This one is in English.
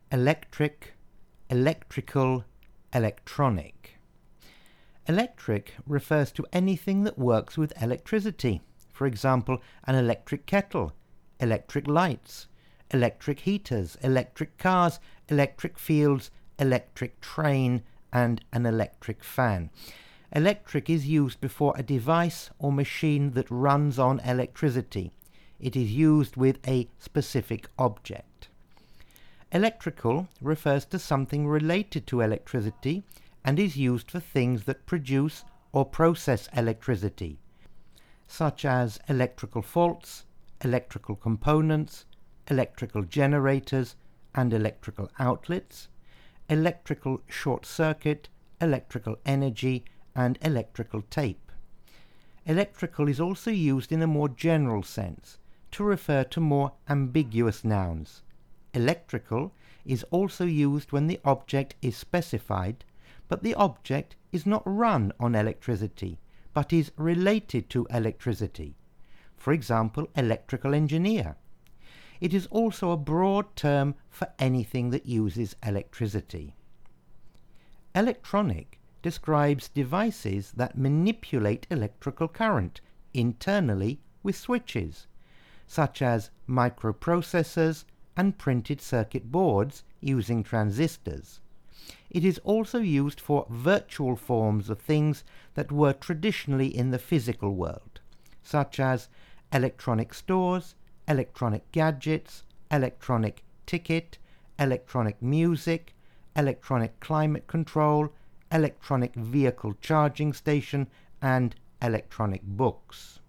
electric, electrical, electronic. Electric refers to anything that works with electricity. For example, an electric kettle, electric lights, electric heaters, electric cars, electric fields, electric train, and an electric fan. Electric is used before a device or machine that runs on electricity. It is used with a specific object. Electrical refers to something related to electricity and is used for things that produce or process electricity, such as electrical faults, electrical components, electrical generators and electrical outlets, electrical short circuit, electrical energy, and electrical tape. Electrical is also used in a more general sense to refer to more ambiguous nouns. Electrical is also used when the object is specified, but the object is not run on electricity, but is related to electricity. For example, electrical engineer. It is also a broad term for anything that uses electricity. Electronic describes devices that manipulate electrical current internally with switches, such as microprocessors and printed circuit boards using transistors. It is also used for virtual forms of things that were traditionally in the physical world, such as electronic stores, electronic gadgets, electronic ticket, electronic music, electronic climate control, electronic vehicle charging station, and electronic books.